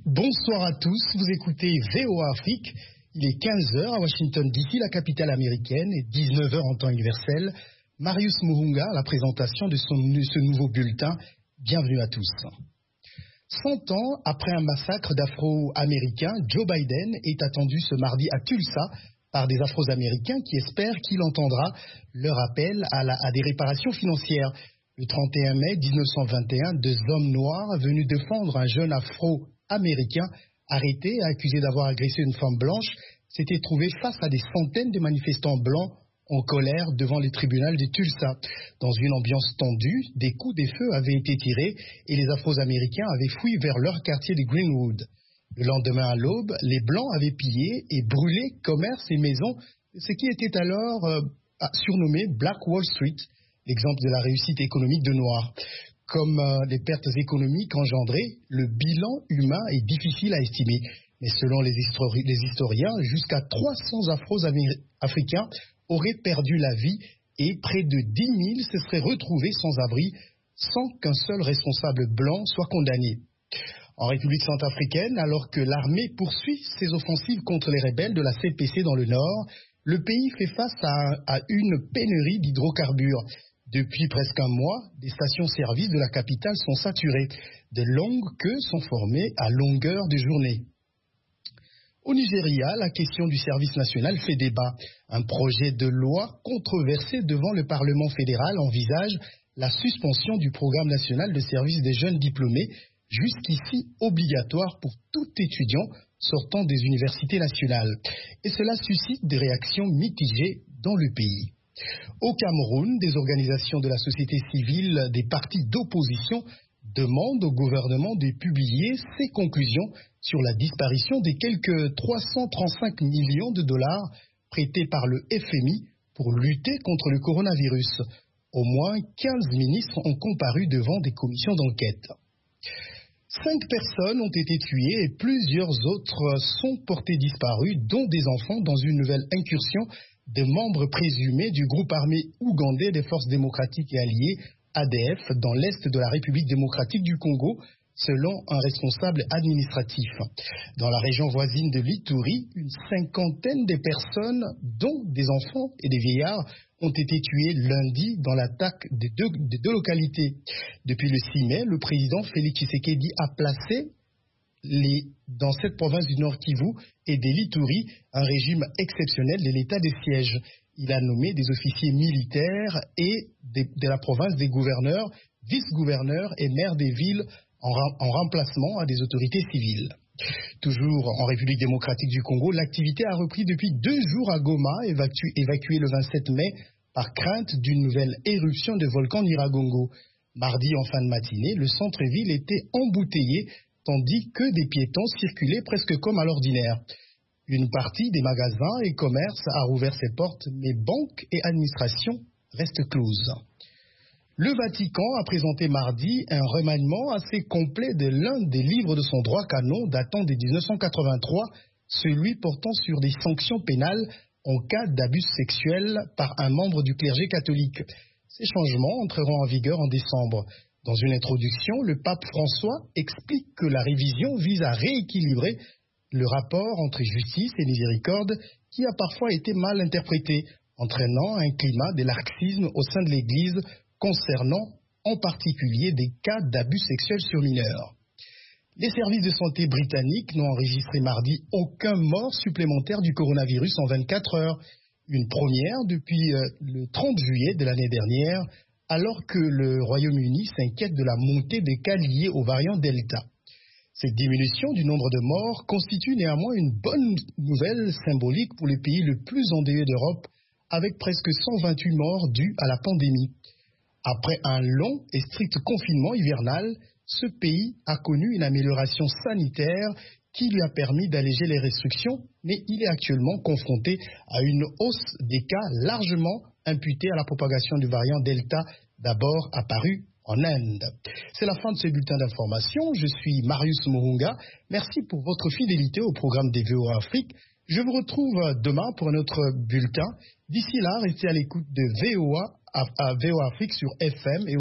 Bonsoir à tous, vous écoutez VOA Afrique. Il est 15 heures à Washington DC, la capitale américaine, et 19 heures en temps universel. Marius Muhunga à la présentation de ce nouveau bulletin. Bienvenue à tous. 100 ans après un massacre d'Afro-Américains, Joe Biden est attendu ce mardi à Tulsa par des Afro-Américains qui espèrent qu'il entendra leur appel à des réparations financières. Le 31 mai 1921, deux hommes noirs venus défendre un jeune Afro-Américain arrêté et accusé d'avoir agressé une femme blanche s'étaient trouvés face à des centaines de manifestants blancs en colère devant les tribunaux de Tulsa. Dans une ambiance tendue, des coups de feu avaient été tirés et les Afro-Américains avaient fui vers leur quartier de Greenwood. Le lendemain à l'aube, les Blancs avaient pillé et brûlé commerces et maisons, ce qui était alors surnommé Black Wall Street, l'exemple de la réussite économique de Noirs. Comme les pertes économiques engendrées, le bilan humain est difficile à estimer. Mais selon les historiens, jusqu'à 300 Afro-Africains auraient perdu la vie et près de 10 000 se seraient retrouvés sans abri sans qu'un seul responsable blanc soit condamné. En République centrafricaine, alors que l'armée poursuit ses offensives contre les rebelles de la CPC dans le nord, le pays fait face à une pénurie d'hydrocarbures. Depuis presque un mois, des stations-service de la capitale sont saturées. De longues queues sont formées à longueur de journée. Au Nigeria, la question du service national fait débat. Un projet de loi controversé devant le Parlement fédéral envisage la suspension du programme national de service des jeunes diplômés, jusqu'ici obligatoire pour tout étudiant sortant des universités nationales. Et cela suscite des réactions mitigées dans le pays. Au Cameroun, des organisations de la société civile, des partis d'opposition demandent au gouvernement de publier ses conclusions sur la disparition des quelques 335 millions de dollars prêtés par le FMI pour lutter contre le coronavirus. Au moins 15 ministres ont comparu devant des commissions d'enquête. 5 personnes ont été tuées et plusieurs autres sont portées disparues, dont des enfants, dans une nouvelle incursion de membres présumés du groupe armé ougandais des forces démocratiques et alliées, ADF, dans l'est de la République démocratique du Congo, selon un responsable administratif. Dans la région voisine de l'Ituri, une cinquantaine de personnes, dont des enfants et des vieillards, ont été tués lundi dans l'attaque de deux localités. Depuis le 6 mai, le président Félix Tshisekedi a placé dans cette province du Nord Kivu et de l'Ituri un régime exceptionnel de l'état de siège. Il a nommé des officiers militaires et de la province des gouverneurs, vice-gouverneurs et maires des villes en remplacement à des autorités civiles. Toujours en République démocratique du Congo, l'activité a repris depuis 2 jours à Goma, évacuée le 27 mai par crainte d'une nouvelle éruption de volcan Nyiragongo. Mardi en fin de matinée, le centre-ville était embouteillé tandis que des piétons circulaient presque comme à l'ordinaire. Une partie des magasins et commerces a rouvert ses portes, mais banques et administrations restent closes. Le Vatican a présenté mardi un remaniement assez complet de l'un des livres de son droit canon datant de 1983, celui portant sur des sanctions pénales en cas d'abus sexuels par un membre du clergé catholique. Ces changements entreront en vigueur en décembre. Dans une introduction, le pape François explique que la révision vise à rééquilibrer le rapport entre justice et miséricorde qui a parfois été mal interprété, entraînant un climat de laxisme au sein de l'Église concernant en particulier des cas d'abus sexuels sur mineurs. Les services de santé britanniques n'ont enregistré mardi aucun mort supplémentaire du coronavirus en 24 heures, une première depuis le 30 juillet de l'année dernière, alors que le Royaume-Uni s'inquiète de la montée des cas liés au variant Delta. Cette diminution du nombre de morts constitue néanmoins une bonne nouvelle symbolique pour le pays le plus endeuillé d'Europe, avec presque 128 morts dus à la pandémie. Après un long et strict confinement hivernal, ce pays a connu une amélioration sanitaire qui lui a permis d'alléger les restrictions, mais il est actuellement confronté à une hausse des cas largement imputée à la propagation du variant Delta, d'abord apparu en Inde. C'est la fin de ce bulletin d'information. Je suis Marius Muhunga. Merci pour votre fidélité au programme des VOA Afrique. Je vous retrouve demain pour un autre bulletin. D'ici là, restez à l'écoute de VOA Afrique sur FM et